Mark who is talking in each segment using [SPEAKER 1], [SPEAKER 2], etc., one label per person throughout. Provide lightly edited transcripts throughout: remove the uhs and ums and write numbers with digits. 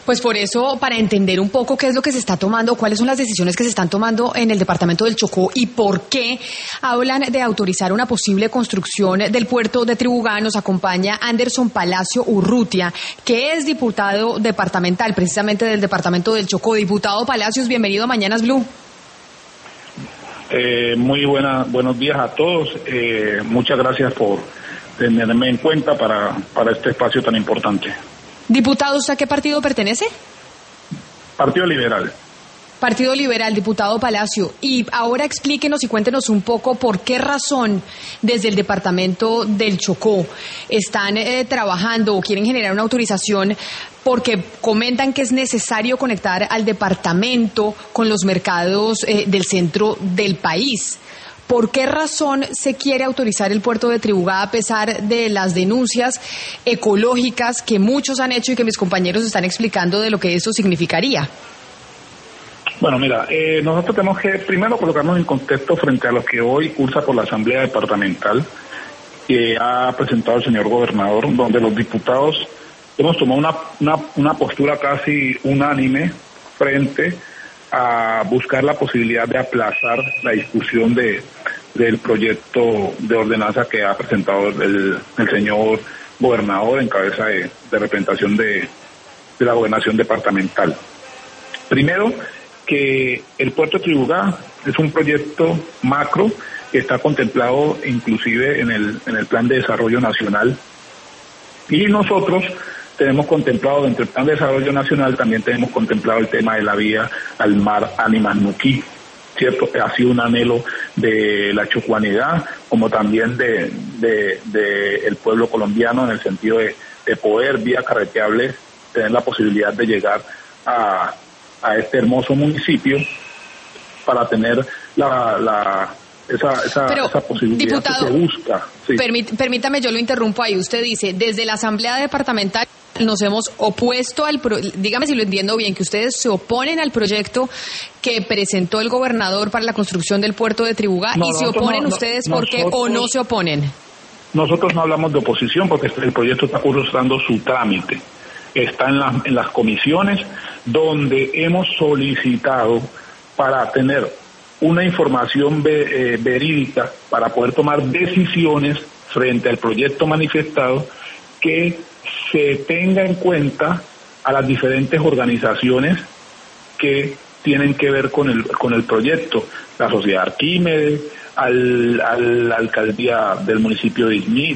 [SPEAKER 1] Pues por eso, para entender un poco qué es lo que se está tomando, cuáles son las decisiones que se están tomando en el departamento del Chocó y por qué hablan de autorizar una posible construcción del puerto de Tribugá, nos acompaña Anderson Palacio Urrutia, que es diputado departamental, precisamente del departamento del Chocó. Diputado Palacios, bienvenido a Mañanas Blue.
[SPEAKER 2] Muy buenos días a todos. Muchas gracias por tenerme en cuenta para este espacio tan importante.
[SPEAKER 1] Diputado, ¿usted a qué partido pertenece?
[SPEAKER 2] Partido Liberal.
[SPEAKER 1] Partido Liberal, diputado Palacio. Y ahora explíquenos y cuéntenos un poco por qué razón desde el departamento del Chocó están trabajando o quieren generar una autorización, porque comentan que es necesario conectar al departamento con los mercados del centro del país. ¿Por qué razón se quiere autorizar el puerto de Tribugá a pesar de las denuncias ecológicas que muchos han hecho y que mis compañeros están explicando de lo que eso significaría?
[SPEAKER 2] Bueno, mira, nosotros tenemos que primero colocarnos en contexto frente a lo que hoy cursa por la Asamblea Departamental que ha presentado el señor gobernador, donde los diputados hemos tomado una postura casi unánime frente a buscar la posibilidad de aplazar la discusión del proyecto de ordenanza que ha presentado el señor gobernador en cabeza de representación de la gobernación departamental. Primero, que el puerto de Tribugá es un proyecto macro que está contemplado inclusive en el Plan de Desarrollo Nacional, y nosotros tenemos contemplado dentro del Plan de Desarrollo Nacional, también tenemos contemplado el tema de la vía al mar Animas-Nuquí, ¿cierto? Ha sido un anhelo de la chocuanidad, como también de el pueblo colombiano, en el sentido de poder, vía carreteable, tener la posibilidad de llegar a este hermoso municipio para tener esa posibilidad, diputado, que se busca. Sí.
[SPEAKER 1] Permítame, yo lo interrumpo ahí. Usted dice, desde la Asamblea Departamental nos hemos opuesto dígame si lo entiendo bien, que ustedes se oponen al proyecto que presentó el gobernador para la construcción del puerto de Tribugá, y se oponen ustedes ¿por qué o no se oponen?
[SPEAKER 2] Nosotros no hablamos de oposición porque el proyecto está cursando su trámite. Está en las comisiones donde hemos solicitado para tener una información verídica para poder tomar decisiones frente al proyecto manifestado, que se tenga en cuenta a las diferentes organizaciones que tienen que ver con el proyecto, la Sociedad Arquímedes, a la alcaldía del municipio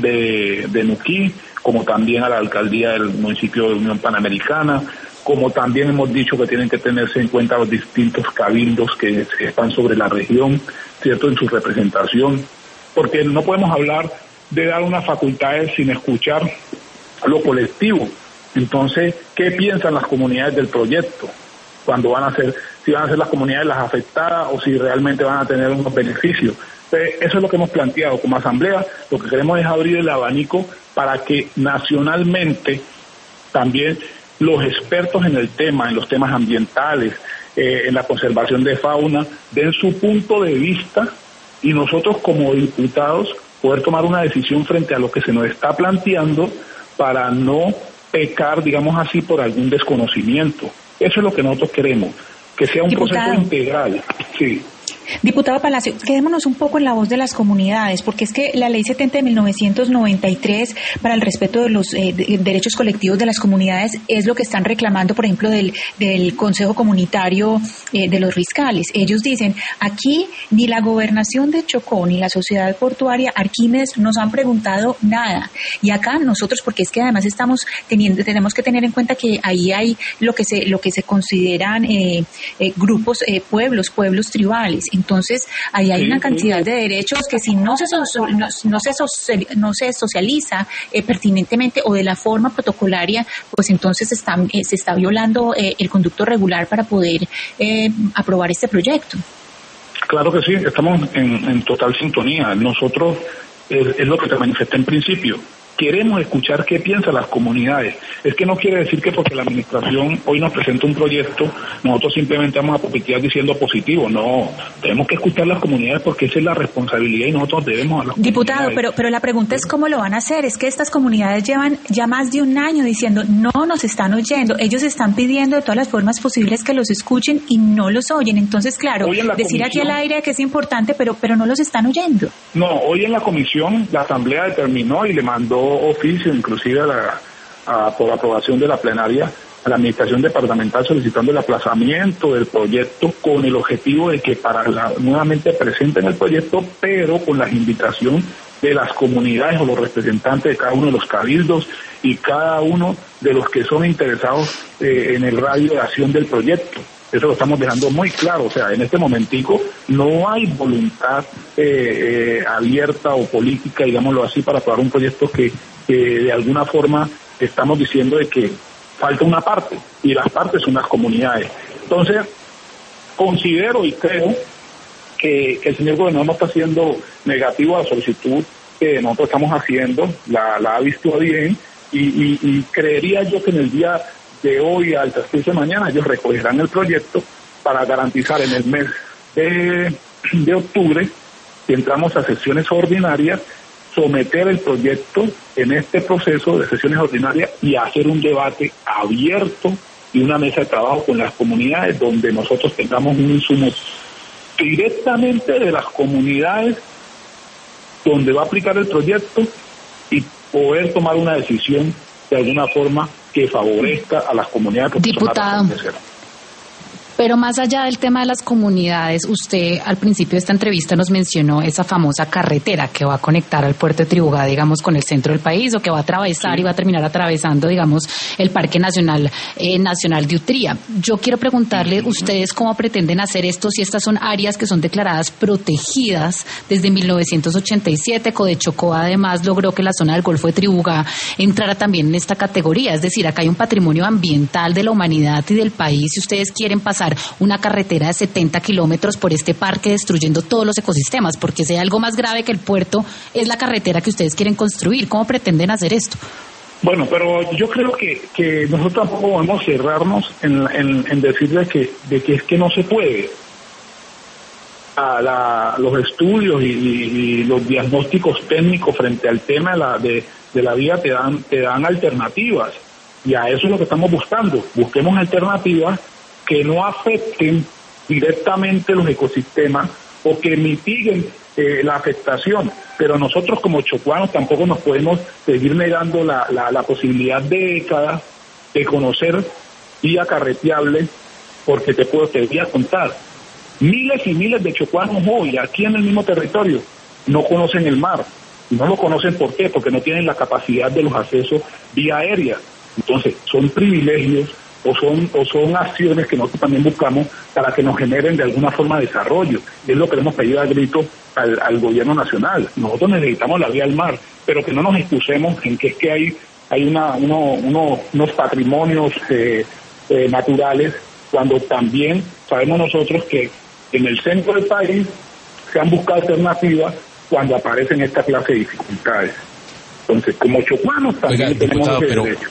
[SPEAKER 2] de Nuquí, como también a la alcaldía del municipio de Unión Panamericana, como también hemos dicho que tienen que tenerse en cuenta los distintos cabildos que están sobre la región, ¿cierto?, en su representación, porque no podemos hablar de dar unas facultades sin escuchar lo colectivo. Entonces, ¿qué piensan las comunidades del proyecto? Cuando si van a ser las comunidades las afectadas o si realmente van a tener unos beneficios. Entonces, eso es lo que hemos planteado como asamblea. Lo que queremos es abrir el abanico para que nacionalmente también los expertos en el tema, en los temas ambientales, en la conservación de fauna, den su punto de vista, y nosotros como diputados poder tomar una decisión frente a lo que se nos está planteando para no pecar, digamos así, por algún desconocimiento. Eso es lo que nosotros queremos, que sea un proceso integral. Sí.
[SPEAKER 3] Diputado Palacio, quedémonos un poco en la voz de las comunidades, porque es que la Ley 70 de 1993 para el respeto de los derechos colectivos de las comunidades es lo que están reclamando, por ejemplo, del Consejo Comunitario de los Riscales. Ellos dicen, aquí ni la Gobernación de Chocó ni la Sociedad Portuaria Arquímedes nos han preguntado nada. Y acá nosotros, porque es que además tenemos que tener en cuenta que ahí hay lo que se consideran grupos, pueblos tribales. Entonces, ahí hay una cantidad de derechos que si no se socializa pertinentemente o de la forma protocolaria, pues entonces se está violando el conducto regular para poder aprobar este proyecto.
[SPEAKER 2] Claro que sí, estamos en total sintonía. Nosotros, es lo que te manifesté en principio, queremos escuchar qué piensan las comunidades. Es que no quiere decir que porque la administración hoy nos presenta un proyecto, nosotros simplemente vamos a publicar diciendo positivo. No, tenemos que escuchar las comunidades porque esa es la responsabilidad y nosotros debemos a las
[SPEAKER 3] Diputado, pero la pregunta es cómo lo van a hacer. Es que estas comunidades llevan ya más de un año diciendo no nos están oyendo. Ellos están pidiendo de todas las formas posibles que los escuchen y no los oyen. Entonces, claro, decir aquí al aire que es importante, pero no los están oyendo.
[SPEAKER 2] No, hoy en la comisión la Asamblea determinó y le mandó oficio, inclusive por aprobación de la plenaria, a la Administración Departamental solicitando el aplazamiento del proyecto con el objetivo de que nuevamente presenten el proyecto, pero con la invitación de las comunidades o los representantes de cada uno de los cabildos y cada uno de los que son interesados en el radio de acción del proyecto. Eso lo estamos dejando muy claro, o sea, en este momentico no hay voluntad abierta o política, digámoslo así, para aprobar un proyecto que de alguna forma estamos diciendo de que falta una parte, y las partes son las comunidades. Entonces, considero y creo que el señor gobernador no está siendo negativo a la solicitud que nosotros estamos haciendo, la ha visto bien, y creería yo que en el día de hoy al transcurso de mañana ellos recogerán el proyecto para garantizar en el mes de octubre, si entramos a sesiones ordinarias, someter el proyecto en este proceso de sesiones ordinarias y hacer un debate abierto y una mesa de trabajo con las comunidades donde nosotros tengamos un insumo directamente de las comunidades donde va a aplicar el proyecto y poder tomar una decisión de alguna forma que favorezca a las comunidades.
[SPEAKER 1] Diputado, pero más allá del tema de las comunidades, usted al principio de esta entrevista nos mencionó esa famosa carretera que va a conectar al puerto de Tribugá, digamos, con el centro del país, o que va a atravesar y va a terminar atravesando, digamos, el Parque Nacional de Utría. Yo quiero preguntarle, ¿ustedes cómo pretenden hacer esto si estas son áreas que son declaradas protegidas desde 1987? Codechocó además logró que la zona del Golfo de Tribugá entrara también en esta categoría, es decir, acá hay un patrimonio ambiental de la humanidad y del país, y ustedes quieren pasar una carretera de 70 kilómetros por este parque destruyendo todos los ecosistemas, porque si hay algo más grave que el puerto es la carretera que ustedes quieren construir. ¿Cómo pretenden hacer esto?
[SPEAKER 2] Bueno, pero yo creo que nosotros tampoco podemos cerrarnos en decirle que es que no se puede. Los estudios y los diagnósticos técnicos frente al tema de la vía te dan alternativas, y a eso es lo que estamos buscando. Busquemos alternativas que no afecten directamente los ecosistemas o que mitiguen la afectación, pero nosotros como chocuanos tampoco nos podemos seguir negando la posibilidad de conocer vía carreteable, porque te voy a contar, miles y miles de chocuanos hoy aquí en el mismo territorio no conocen el mar, y no lo conocen. ¿Por qué? Porque no tienen la capacidad de los accesos vía aérea. Entonces son privilegios o son acciones que nosotros también buscamos para que nos generen de alguna forma desarrollo. Es lo que le hemos pedido a grito al gobierno nacional. Nosotros necesitamos la vía al mar, pero que no nos excusemos en que es que hay unos patrimonios naturales, cuando también sabemos nosotros que en el centro del país se han buscado alternativas cuando aparecen esta clase de dificultades. Entonces, como chocuanos también tenemos ese derecho.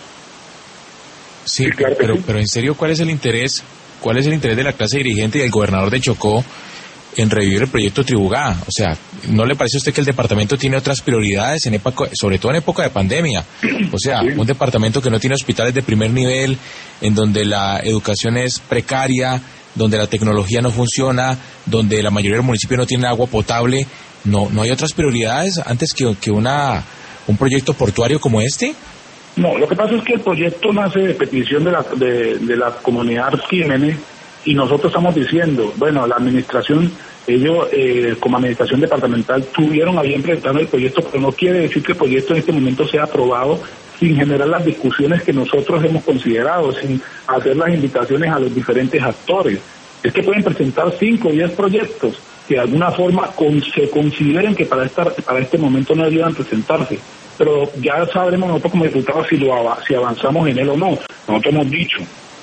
[SPEAKER 4] Sí, claro, pero en serio, ¿cuál es el interés de la clase dirigente y del gobernador de Chocó en revivir el proyecto Tribugá? O sea, ¿no le parece a usted que el departamento tiene otras prioridades, sobre todo en época de pandemia? O sea, un departamento que no tiene hospitales de primer nivel, en donde la educación es precaria, donde la tecnología no funciona, donde la mayoría de los municipios no tienen agua potable. ¿No hay otras prioridades antes que un proyecto portuario como este?
[SPEAKER 2] No, lo que pasa es que el proyecto nace de petición de la comunidad Arquímenes, y nosotros estamos diciendo, bueno, la administración, ellos como administración departamental tuvieron a bien presentar el proyecto, pero no quiere decir que el proyecto en este momento sea aprobado sin generar las discusiones que nosotros hemos considerado, sin hacer las invitaciones a los diferentes actores. Es que pueden presentar 5 o 10 proyectos que de alguna forma se consideren que para este momento no deberían presentarse. Pero ya sabremos nosotros como diputados si avanzamos en él o no. Nosotros hemos dicho,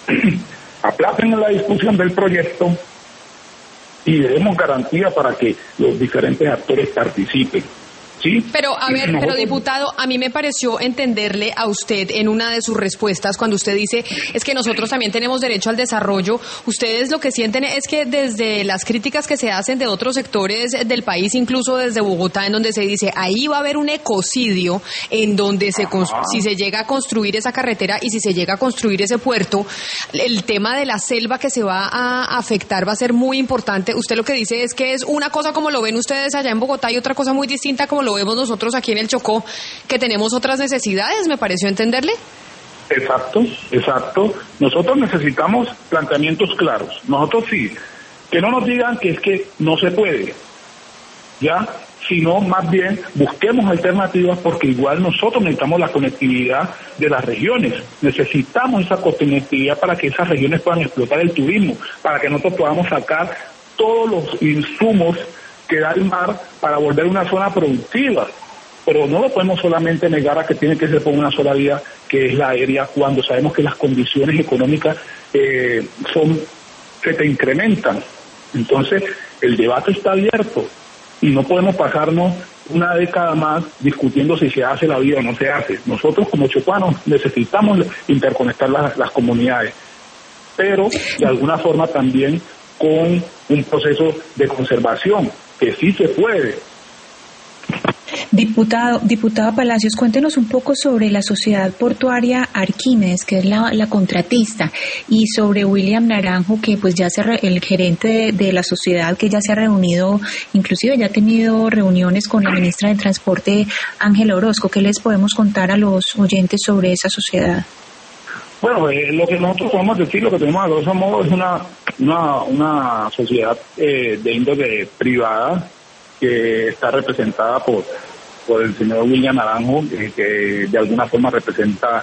[SPEAKER 2] aplacen la discusión del proyecto y demos garantía para que los diferentes actores participen. ¿Sí?
[SPEAKER 1] Pero, a ver, pero diputado, a mí me pareció entenderle a usted en una de sus respuestas cuando usted dice, es que nosotros también tenemos derecho al desarrollo. Ustedes lo que sienten es que desde las críticas que se hacen de otros sectores del país, incluso desde Bogotá, en donde se dice, ahí va a haber un ecocidio en donde si se llega a construir esa carretera y si se llega a construir ese puerto, el tema de la selva que se va a afectar va a ser muy importante. Usted lo que dice es que es una cosa como lo ven ustedes allá en Bogotá y otra cosa muy distinta como lo vemos nosotros aquí en el Chocó, que tenemos otras necesidades, ¿me pareció entenderle?
[SPEAKER 2] Exacto. Nosotros necesitamos planteamientos claros. Nosotros sí, que no nos digan que es que no se puede, ¿ya? Sino más bien busquemos alternativas, porque igual nosotros necesitamos la conectividad de las regiones. Necesitamos esa conectividad para que esas regiones puedan explotar el turismo, para que nosotros podamos sacar todos los insumos que da el mar para volver una zona productiva, pero no lo podemos solamente negar a que tiene que ser por una sola vía, que es la aérea, cuando sabemos que las condiciones económicas se te incrementan. Entonces, el debate está abierto y no podemos pasarnos una década más discutiendo si se hace la vía o no se hace. Nosotros como chocuanos necesitamos interconectar las comunidades, pero de alguna forma también con un proceso de conservación, que sí se puede.
[SPEAKER 3] Diputada Palacios, cuéntenos un poco sobre la Sociedad Portuaria Arquímedes, que es la contratista, y sobre William Naranjo, que pues ya el gerente de la sociedad, que ya se ha reunido, inclusive ya ha tenido reuniones con la ministra de Transporte, Ángela Orozco. ¿Qué les podemos contar a los oyentes sobre esa sociedad?
[SPEAKER 2] Bueno, lo que nosotros podemos decir, lo que tenemos a grosso modo es una sociedad de índole privada que está representada por el señor William Naranjo, que de alguna forma representa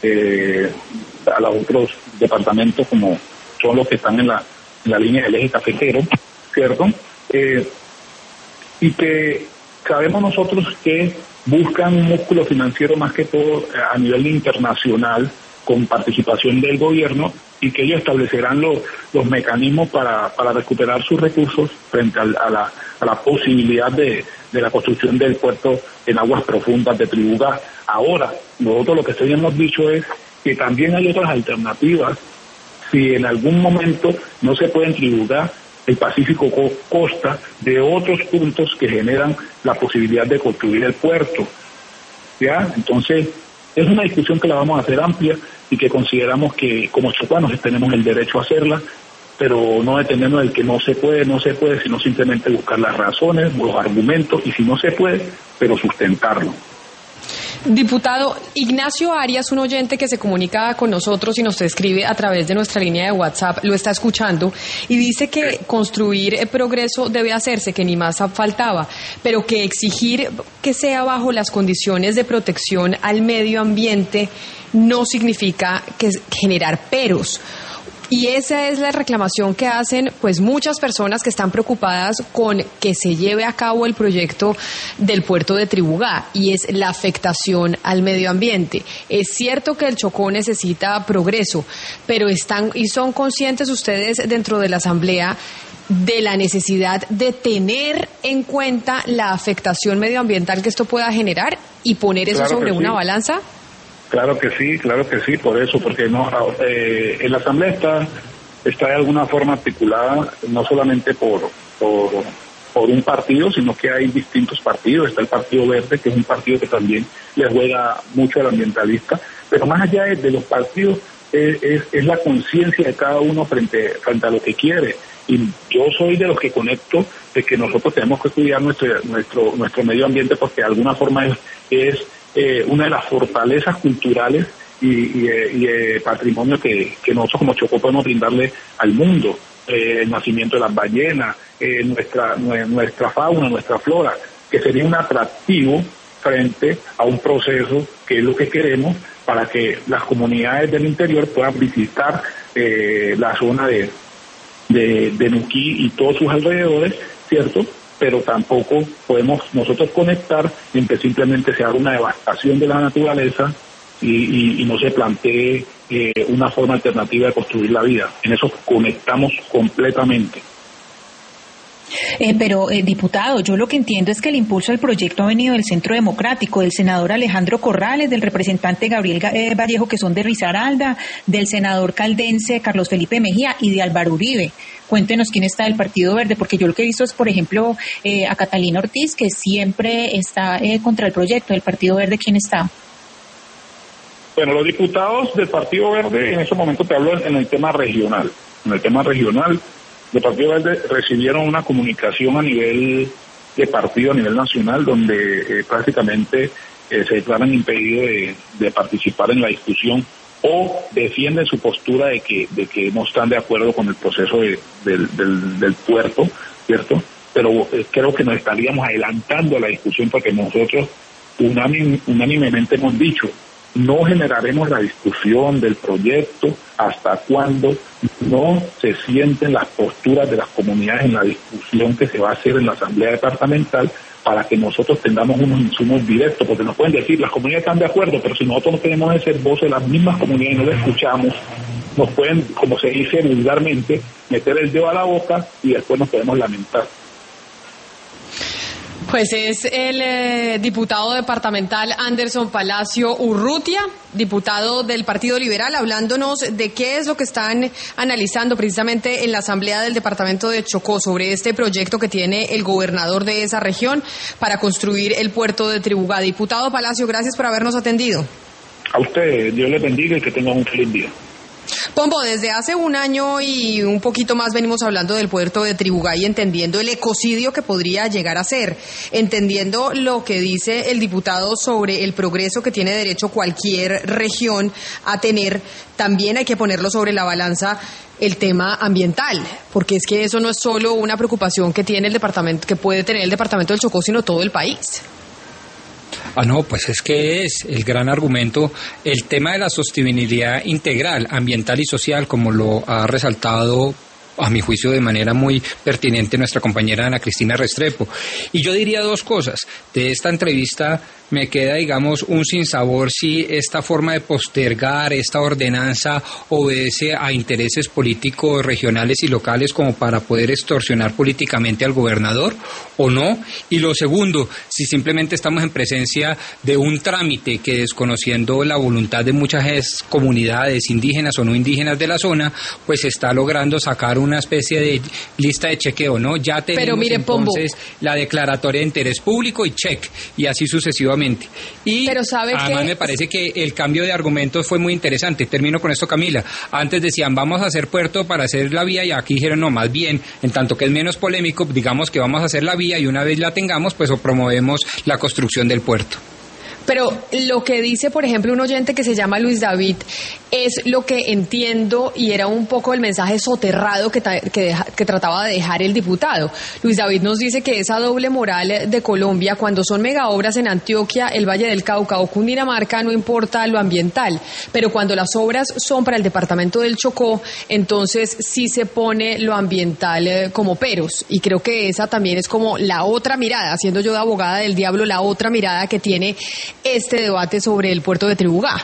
[SPEAKER 2] a los otros departamentos, como son los que están en la línea del eje cafetero, ¿cierto? Y que sabemos nosotros que buscan un músculo financiero más que todo a nivel internacional, con participación del gobierno, y que ellos establecerán los mecanismos para recuperar sus recursos frente a la posibilidad de la construcción del puerto en aguas profundas de Tribugá. Ahora, nosotros lo que sí hemos dicho es que también hay otras alternativas. Si en algún momento no se puede en Tribugá, el Pacífico consta de otros puntos que generan la posibilidad de construir el puerto, ¿ya? Entonces, es una discusión que la vamos a hacer amplia y que consideramos que como chocuanos tenemos el derecho a hacerla, pero no detenernos del que no se puede, sino simplemente buscar las razones, los argumentos, y si no se puede, pero sustentarlo.
[SPEAKER 1] Diputado, Ignacio Arias, un oyente que se comunica con nosotros y nos escribe a través de nuestra línea de WhatsApp, lo está escuchando y dice que construir progreso debe hacerse, que ni más faltaba, pero que exigir que sea bajo las condiciones de protección al medio ambiente no significa que generar peros. Y esa es la reclamación que hacen pues muchas personas que están preocupadas con que se lleve a cabo el proyecto del puerto de Tribugá, y es la afectación al medio ambiente. Es cierto que el Chocó necesita progreso, pero son conscientes ustedes dentro de la Asamblea de la necesidad de tener en cuenta la afectación medioambiental que esto pueda generar y poner eso sobre una balanza.
[SPEAKER 2] Claro que sí, por eso, porque no en la Asamblea está de alguna forma articulada no solamente por un partido, sino que hay distintos partidos. Está el Partido Verde, que es un partido que también le juega mucho al ambientalista, pero más allá de los partidos es la conciencia de cada uno frente a lo que quiere. Y yo soy de los que conecto de que nosotros tenemos que cuidar nuestro medio ambiente, porque de alguna forma es una de las fortalezas culturales y patrimonio que nosotros como Chocó podemos brindarle al mundo. El nacimiento de las ballenas, nuestra fauna, nuestra flora, que sería un atractivo frente a un proceso que es lo que queremos para que las comunidades del interior puedan visitar la zona de Nuquí y todos sus alrededores, ¿cierto? Pero tampoco podemos nosotros conectar en que simplemente se haga una devastación de la naturaleza y no se plantee una forma alternativa de construir la vida. En eso conectamos completamente.
[SPEAKER 3] Pero, diputado, yo lo que entiendo es que el impulso al proyecto ha venido del Centro Democrático, del senador Alejandro Corrales, del representante Gabriel Vallejo, que son de Risaralda, del senador caldense Carlos Felipe Mejía y de Álvaro Uribe. Cuéntenos quién está del Partido Verde, porque yo lo que he visto es, por ejemplo, a Catalina Ortiz, que siempre está contra el proyecto del Partido Verde. ¿Quién está?
[SPEAKER 2] Bueno, los diputados del Partido Verde, en ese momento te hablo en el tema regional. En el tema regional, el Partido Verde recibieron una comunicación a nivel de partido, a nivel nacional, donde prácticamente se declaran impedidos de participar en la discusión o defienden su postura de que no están de acuerdo con el proceso del puerto, ¿cierto? Pero creo que nos estaríamos adelantando a la discusión, porque nosotros unánimemente hemos dicho: no generaremos la discusión del proyecto hasta cuando no se sienten las posturas de las comunidades en la discusión que se va a hacer en la Asamblea Departamental, para que nosotros tengamos unos insumos directos, porque nos pueden decir, las comunidades están de acuerdo, pero si nosotros no tenemos ese voz de las mismas comunidades y no las escuchamos, nos pueden, como se dice vulgarmente, meter el dedo a la boca y después nos podemos lamentar.
[SPEAKER 1] Pues es el diputado departamental Anderson Palacio Urrutia, diputado del Partido Liberal, hablándonos de qué es lo que están analizando precisamente en la Asamblea del Departamento de Chocó sobre este proyecto que tiene el gobernador de esa región para construir el puerto de Tribugá. Diputado Palacio, gracias por habernos atendido.
[SPEAKER 2] A usted, Dios le bendiga y que tenga un feliz día.
[SPEAKER 1] Pombo, desde hace un año y un poquito más venimos hablando del puerto de Tribugá y entendiendo el ecocidio que podría llegar a ser, entendiendo lo que dice el diputado sobre el progreso que tiene derecho cualquier región a tener. También hay que ponerlo sobre la balanza el tema ambiental, porque es que eso no es solo una preocupación que tiene el departamento, que puede tener el departamento del Chocó, sino todo el país.
[SPEAKER 5] No, pues es que es el gran argumento, el tema de la sostenibilidad integral, ambiental y social, como lo ha resaltado, a mi juicio, de manera muy pertinente nuestra compañera Ana Cristina Restrepo. Y yo diría dos cosas. De esta entrevista me queda, digamos, un sinsabor si esta forma de postergar esta ordenanza obedece a intereses políticos regionales y locales como para poder extorsionar políticamente al gobernador o no. Y lo segundo, si simplemente estamos en presencia de un trámite que, desconociendo la voluntad de muchas comunidades indígenas o no indígenas de la zona, pues está logrando sacar una especie de lista de chequeo, ¿no? Ya tenemos, pero mire, entonces, Pombo, la declaratoria de interés público y check, y así sucesivamente. Y pero además me parece que el cambio de argumentos fue muy interesante. Termino con esto, Camila. Antes decían, vamos a hacer puerto para hacer la vía, y aquí dijeron, no, más bien, en tanto que es menos polémico, digamos que vamos a hacer la vía y una vez la tengamos, pues promovemos la construcción del puerto.
[SPEAKER 1] Pero lo que dice, por ejemplo, un oyente que se llama Luis David, es lo que entiendo y era un poco el mensaje soterrado que trataba de dejar el diputado. Luis David nos dice que esa doble moral de Colombia, cuando son megaobras en Antioquia, el Valle del Cauca o Cundinamarca, no importa lo ambiental, pero cuando las obras son para el departamento del Chocó, entonces sí se pone lo ambiental como peros. Y creo que esa también es como la otra mirada, siendo yo de abogada del diablo, la otra mirada que tiene este debate sobre el puerto de Tribugá.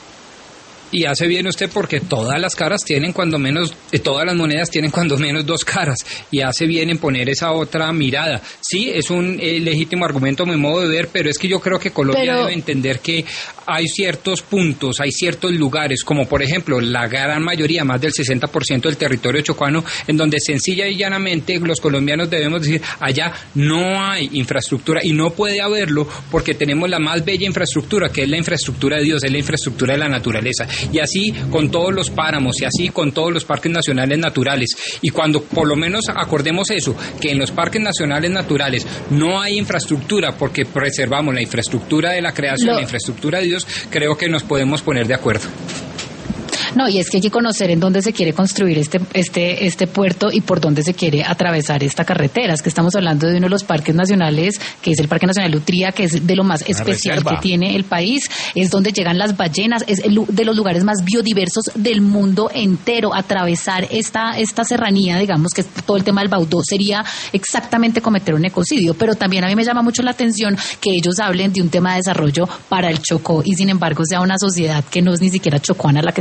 [SPEAKER 5] Y hace bien usted, porque todas las caras tienen cuando menos, todas las monedas tienen cuando menos dos caras, y hace bien en poner esa otra mirada. Sí, es un legítimo argumento a mi modo de ver, pero es que yo creo que Colombia debe entender que hay ciertos puntos, hay ciertos lugares, como por ejemplo la gran mayoría, más del 60% del territorio chocuano, en donde sencilla y llanamente los colombianos debemos decir, allá no hay infraestructura, y no puede haberlo porque tenemos la más bella infraestructura, que es la infraestructura de Dios, es la infraestructura de la naturaleza. Y así con todos los páramos, y así con todos los parques nacionales naturales. Y cuando por lo menos acordemos eso, que en los parques nacionales naturales no hay infraestructura porque preservamos la infraestructura de la creación, la infraestructura de Dios, creo que nos podemos poner de acuerdo.
[SPEAKER 3] No, y es que hay que conocer en dónde se quiere construir este puerto y por dónde se quiere atravesar esta carretera. Es que estamos hablando de uno de los parques nacionales, que es el Parque Nacional Utría, que es de lo más especial que tiene el país. Es donde llegan las ballenas, es de los lugares más biodiversos del mundo entero. Atravesar esta serranía, digamos, que es todo el tema del Baudó, sería exactamente cometer un ecocidio. Pero también a mí me llama mucho la atención que ellos hablen de un tema de desarrollo para el Chocó y sin embargo sea una sociedad que no es ni siquiera chocuana la que esté detrás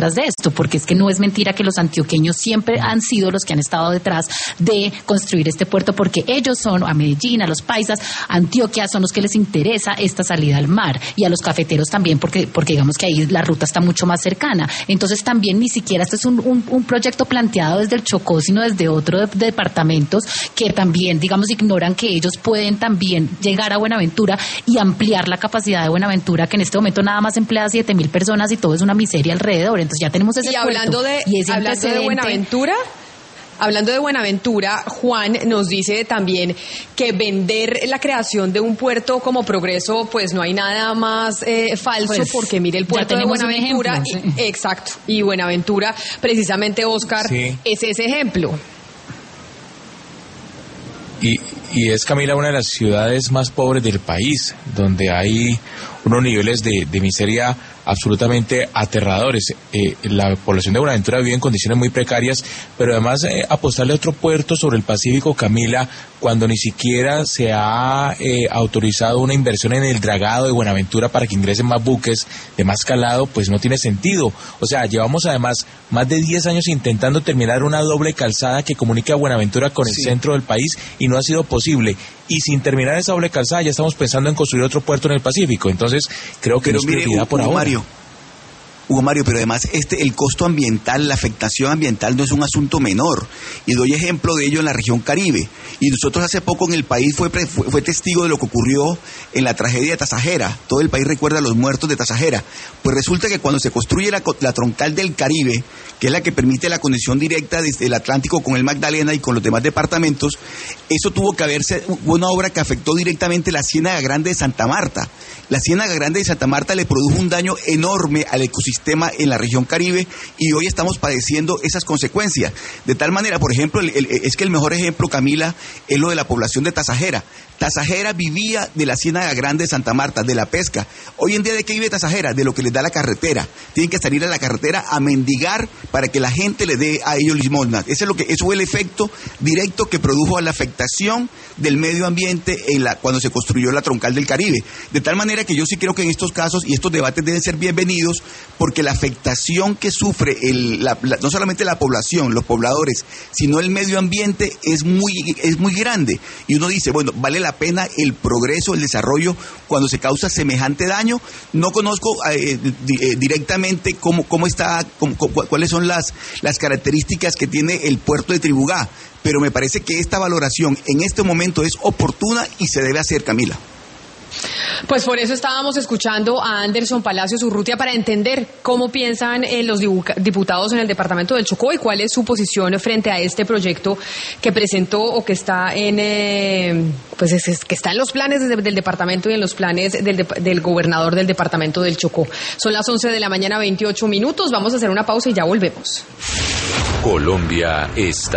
[SPEAKER 6] detrás de esto, porque es que no es mentira que los antioqueños siempre han sido los que han estado detrás de construir este puerto, porque ellos son, a Medellín, a los paisas, a Antioquia, son los que les interesa esta salida al mar, y a los cafeteros también, porque digamos que ahí la ruta está mucho más cercana. Entonces también ni siquiera este es un proyecto planteado desde el Chocó, sino desde otros departamentos que también, digamos, ignoran que ellos pueden también llegar a Buenaventura y ampliar la capacidad de Buenaventura, que en este momento nada más emplea 7.000 personas y todo es una miseria alrededor. Entonces ya tenemos ese
[SPEAKER 1] hablando de Buenaventura, hablando de Buenaventura, Juan nos dice también que vender la creación de un puerto como progreso, pues no hay nada más falso, pues, porque mire el puerto de Buenaventura.
[SPEAKER 6] Ejemplo, sí.
[SPEAKER 1] Exacto. Y Buenaventura, precisamente, Oscar, sí, es ese ejemplo.
[SPEAKER 4] Y es, Camila, una de las ciudades más pobres del país, donde hay unos niveles de miseria absolutamente aterradores. La población de Buenaventura vive en condiciones muy precarias, pero además apostarle a otro puerto sobre el Pacífico, Camila, cuando ni siquiera se ha autorizado una inversión en el dragado de Buenaventura para que ingresen más buques de más calado, pues no tiene sentido. O sea, llevamos además más de 10 años intentando terminar una doble calzada que comunique a Buenaventura con el centro del país y no ha sido posible. Y sin terminar esa doble calzada ya estamos pensando en construir otro puerto en el Pacífico. Entonces creo que no es prioridad por ahora.
[SPEAKER 7] Hugo Mario, pero además el costo ambiental, la afectación ambiental no es un asunto menor. Y doy ejemplo de ello en la región Caribe. Y nosotros hace poco en el país fue testigo de lo que ocurrió en la tragedia de Tasajera. Todo el país recuerda a los muertos de Tasajera. Pues resulta que cuando se construye la troncal del Caribe, que es la que permite la conexión directa desde el Atlántico con el Magdalena y con los demás departamentos, eso tuvo que haberse una obra que afectó directamente la Ciénaga Grande de Santa Marta. La Ciénaga Grande de Santa Marta le produjo un daño enorme al ecosistema en la región Caribe y hoy estamos padeciendo esas consecuencias. De tal manera, por ejemplo, es que el mejor ejemplo, Camila, es lo de la población de Tasajera. Tasajera vivía de la Ciénaga Grande de Santa Marta, de la pesca. Hoy en día, ¿de qué vive Tasajera? De lo que les da la carretera. Tienen que salir a la carretera a mendigar para que la gente le dé a ellos limosnas. Eso fue el efecto directo que produjo la afectación del medio ambiente cuando se construyó la troncal del Caribe. De tal manera que yo sí creo que en estos casos y estos debates deben ser bienvenidos, porque la afectación que sufre no solamente la población, los pobladores, sino el medio ambiente es muy grande. Y uno dice, bueno, vale la pena el progreso, el desarrollo cuando se causa semejante daño. No conozco directamente cuáles son las características que tiene el puerto de Tribugá, pero me parece que esta valoración en este momento es oportuna y se debe hacer, Camila.
[SPEAKER 1] Pues por eso estábamos escuchando a Anderson Palacios Urrutia para entender cómo piensan los diputados en el departamento del Chocó y cuál es su posición frente a este proyecto que presentó o que está que está en los planes del departamento y en los planes del gobernador del departamento del Chocó. Son las 11 de la mañana, 28 minutos. Vamos a hacer una pausa y ya volvemos.
[SPEAKER 8] Colombia está